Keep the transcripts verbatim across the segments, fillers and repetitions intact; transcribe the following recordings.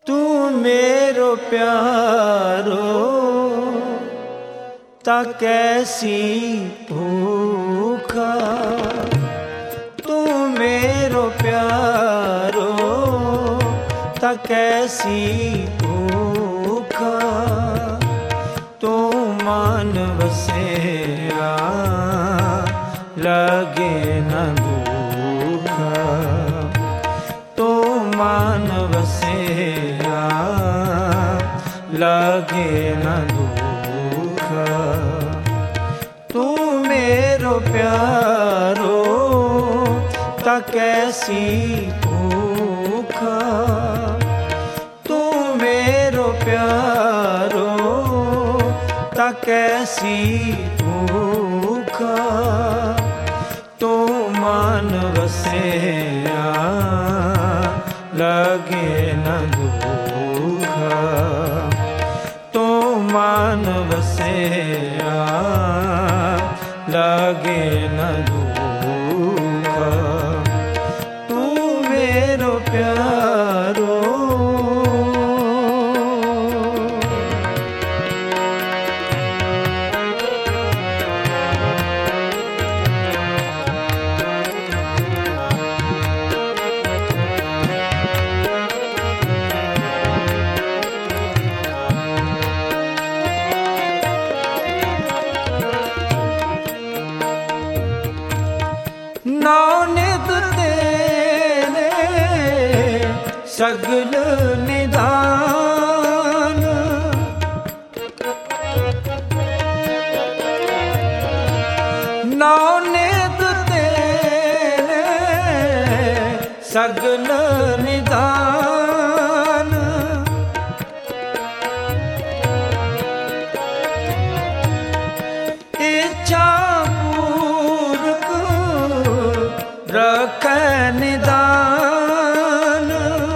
तू मेरो प्यारो ता कैसी भूखा, तू मेरो प्यारो ता कैसी भूखा, तू मान बसेरा लगे न भूखा, तू मान बसेरा लगे न भूखा, तू मेरो प्यारो ता कैसी भूखा, तू मेरो प्यारो ता कैसी भूखा, तू मान बसेरा लगे न भूखा, तू मान बसेरा लगे न भूखा, तू मेरो प्यारो। नौनित तेरे सगल निदान, नौनित तेरे सगल निदान, इच्छा रख निदान,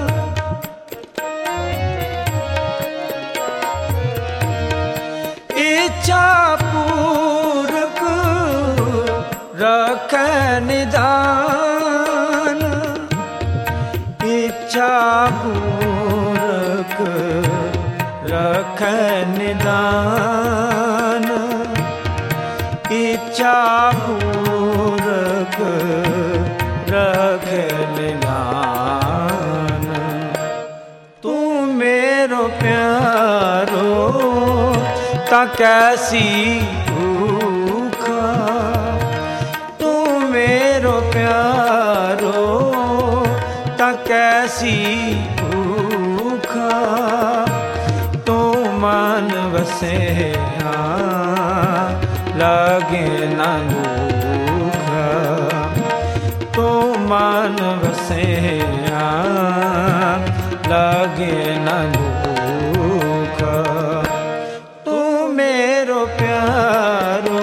इच्छा पूरक रख निदान, इच्छा पूरक रख निदान, इच्छा पूरक रख निदान, तू मेरो प्यारो ता कैसी भूखा, तू मेरो प्यारो ता कैसी भूखा, तू मान बसेरा लगे न भूखा, तू मान बसेरा लगे न भूखा, तू मेरो प्यारो।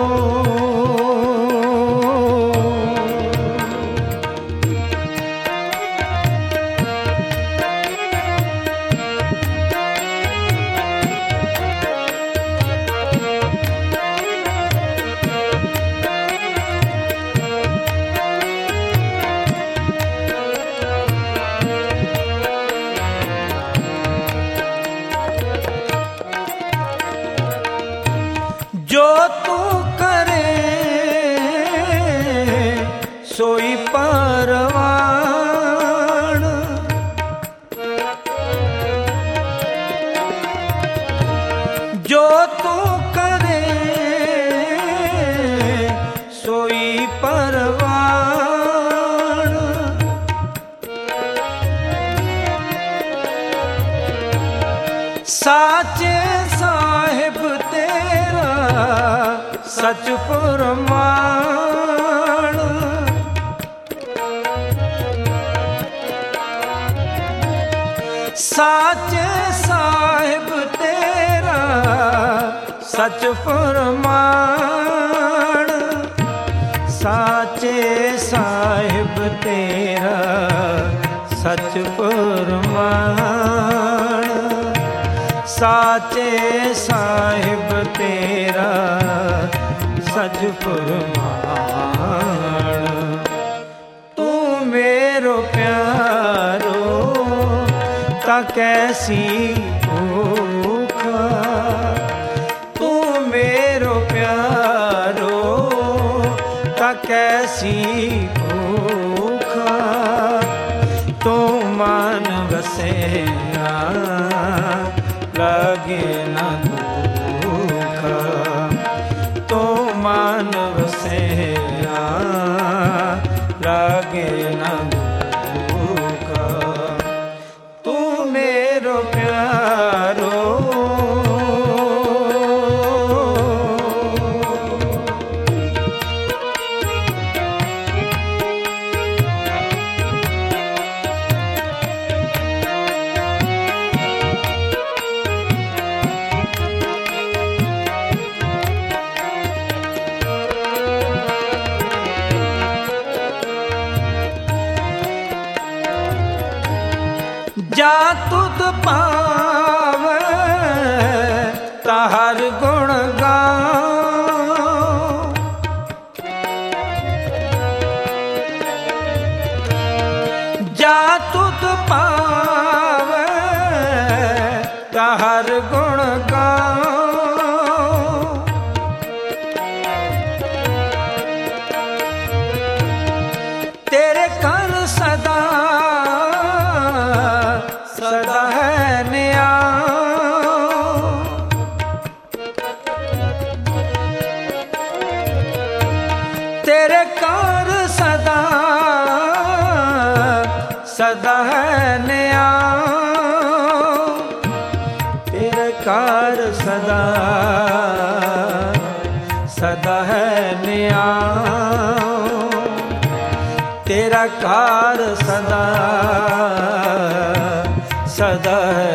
जो तू करे सोई परवान, जो तू करे सोई परवान, साचे साहिब तेरा सच फरमान, साचे साहिब तेरा सच फरमान, साचे साहिब तेरा सच फरमान, साचे साहिब तेरा सच फरमान, तू मेरो प्यारो ता कैसी भूखा। तू मेरो प्यारो ता कैसी भूखा। तू मान बसेया लगे न दुखा। तू मान बसेया लगे न दुखा। तू मेरो प्यारो जा तुद पावे ताहर गुण गाओ। जा तुद पावे ताहर गुण गाओ। तेरे कर सदा सदा है न्याय। तेरे कर सदा सदा है न्याय। तेरे कर सदा सदा है न्याय। तेरा कार सदा सदा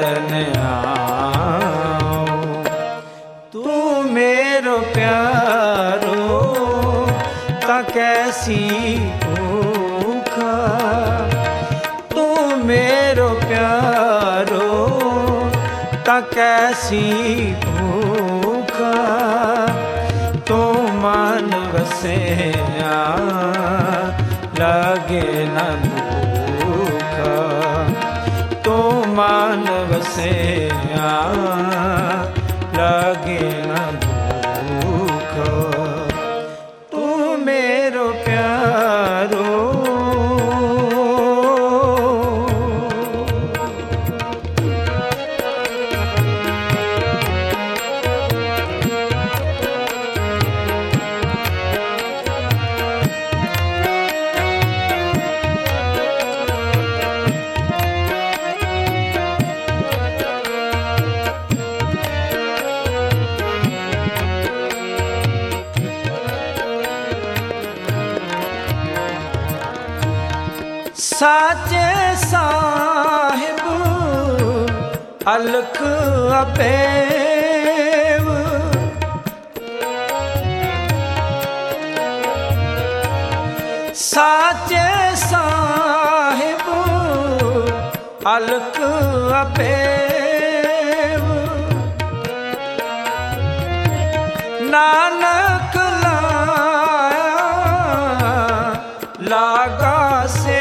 न्याय। तू मेरो प्यारो ता कैसी भूखा। तू मेरो प्यारो ता कैसी भूखा। तू मान बसेया लगे न दुखा। तो मान बसेया लगे न दुखा। तू मेरो प्यारो साचे साहिब अलख अबेव। साचे साहिब अलख अबेव। नानक लाया लागा से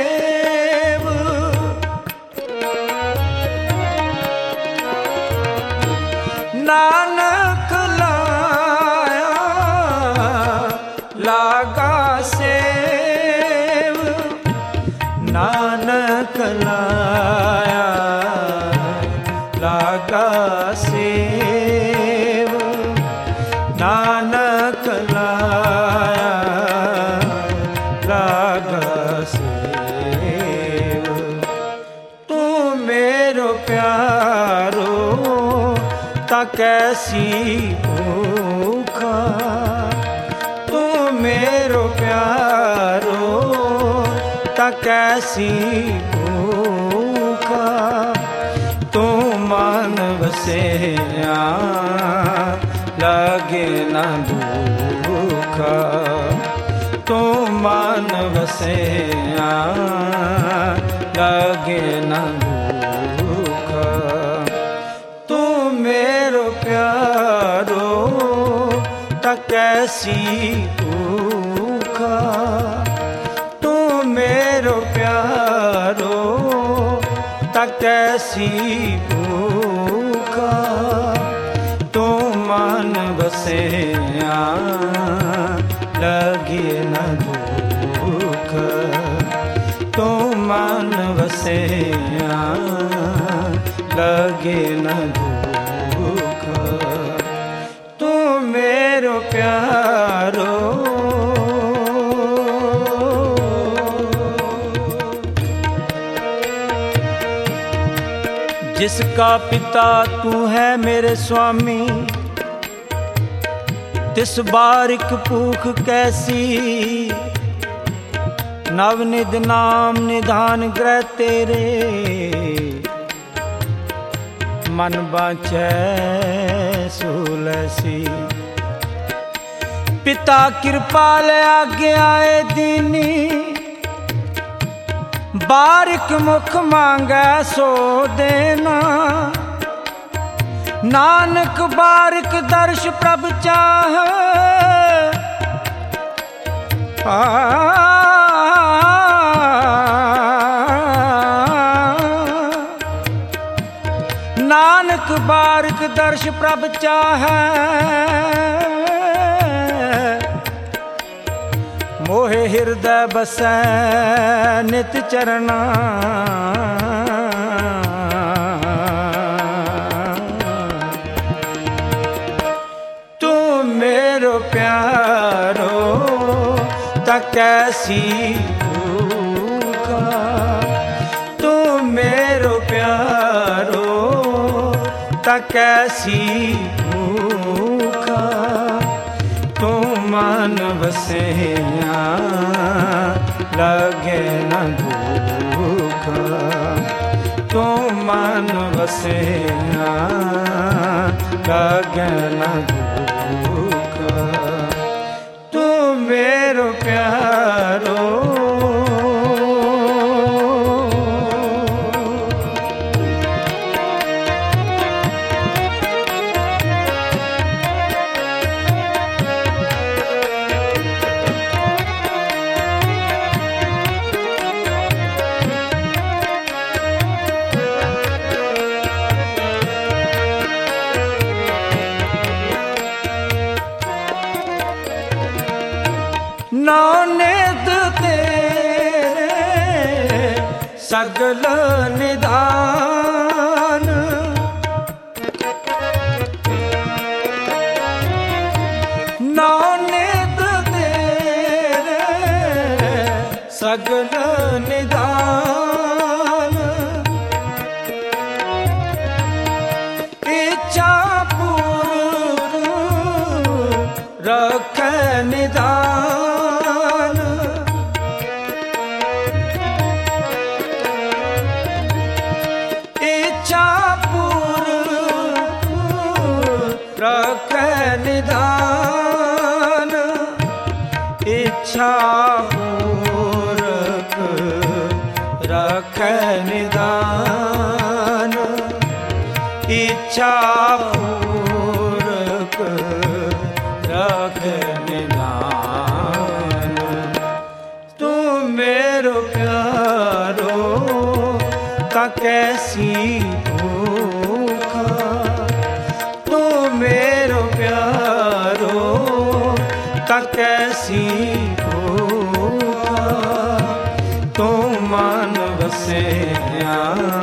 नानक लाया लागा सेव। नानक लाया लागा सेव। नानक लाया लागा सेव। तू मेरो प्यारो ता कैसी भूखा। तू मेरो प्यारो ता कैसी भूखा। तू मान बसेया लगे न दुखा। तू मान बसेया लगे न दुखा। तू मेरो प्यारो ता कैसी भूखा। तू मेरो प्यारो ता कैसी भूखा तू मन बसिया लगे न दुख तू मन बसिया लगे न दुख तू मेरो प्यारो जिसका पिता तू है मेरे स्वामी तिस बारिक भूख कैसी नवनिध नाम निधान ग्रह तेरे मन बाँचै सुलसी पिता कृपाल आज्ञाए दीनी बारिक मुख मांगै सो देना नानक बारिक दर्श प्रभ चाह नानक बारिक दर्श प्रभ चाह मोहे हृदय बसै नित चरना तू मेरो प्यारो ता कैसी भूखा तू मेरो प्यारो ता कैसी भूखा तू मन बसिया लगे न दुख तू मन बसिया लगे न दुख तू मेरो प्यारो नौनिध तेरे सगल निधान नौनिध तेरे सगल निधान इच्छा पूर्ण रख निधान रख निधान इच्छा पूरक रख निधान इच्छा पूरक रख निधान तू मेरो प्यारो ता कैसी मेरो प्यारो ता कैसी भूखा तू मन बसिया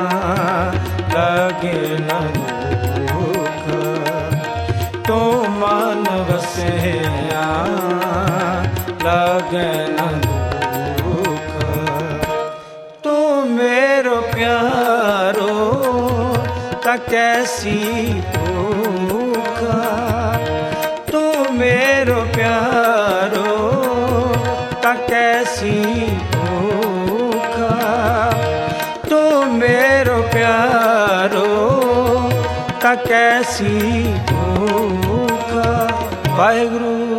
लगे न दुख तू मन बसिया लगे न दुख तू मेरो प्यारो ता कैसी तू मेरो प्यारो ता कैसी भूखा तू मेरो प्यारो ता कैसी भूखा वाहिगुरु।